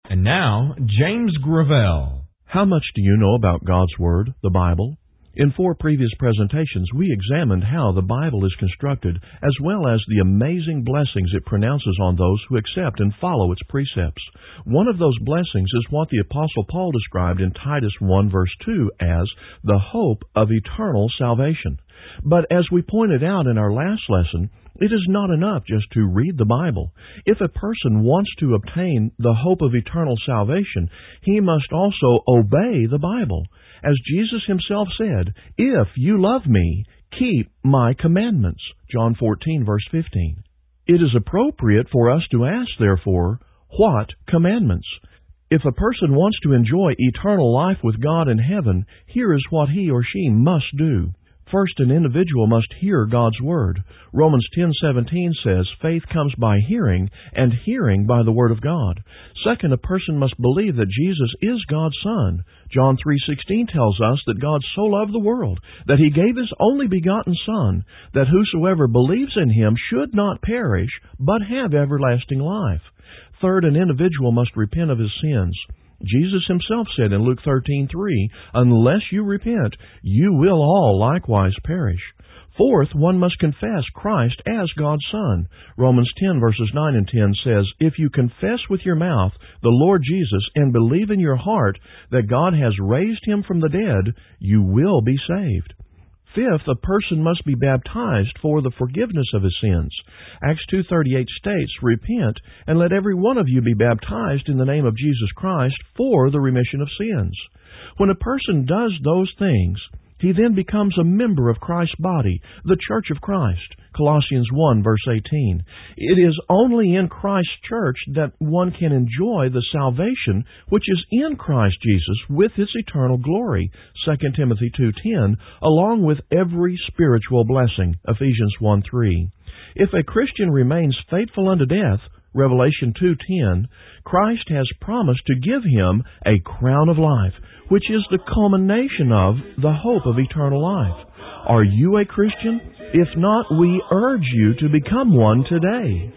And now, James Gravel. How much do you know about God's Word, the Bible? In 4 previous presentations, we examined how the Bible is constructed, as well as the amazing blessings it pronounces on those who accept and follow its precepts. One of those blessings is what the Apostle Paul described in Titus 1 verse 2 as the hope of eternal salvation. But as we pointed out in our last lesson, it is not enough just to read the Bible. If a person wants to obtain the hope of eternal salvation, he must also obey the Bible. As Jesus himself said, "If you love me, keep my commandments." John 14, verse 15. It is appropriate for us to ask, therefore, what commandments? If a person wants to enjoy eternal life with God in heaven, here is what he or she must do. First, an individual must hear God's Word. Romans 10:17 says, "Faith comes by hearing, and hearing by the Word of God." Second, a person must believe that Jesus is God's Son. John 3:16 tells us that God so loved the world that He gave His only begotten Son, that whosoever believes in Him should not perish, but have everlasting life. Third, an individual must repent of his sins. Jesus himself said in Luke 13:3, "Unless you repent, you will all likewise perish." Fourth, one must confess Christ as God's Son. Romans 10 verses 9 and 10 says, "If you confess with your mouth the Lord Jesus and believe in your heart that God has raised Him from the dead, you will be saved." Fifth, a person must be baptized for the forgiveness of his sins. Acts 2:38 states, "Repent, and let every one of you be baptized in the name of Jesus Christ for the remission of sins." When a person does those things, he then becomes a member of Christ's body, the Church of Christ. Colossians 1 verse 18. It is only in Christ's church that one can enjoy the salvation which is in Christ Jesus with its eternal glory. 2 Timothy 2:10, along with every spiritual blessing. Ephesians 1:3. If a Christian remains faithful unto death, Revelation 2:10, Christ has promised to give him a crown of life, which is the culmination of the hope of eternal life. Are you a Christian? If not, we urge you to become one today.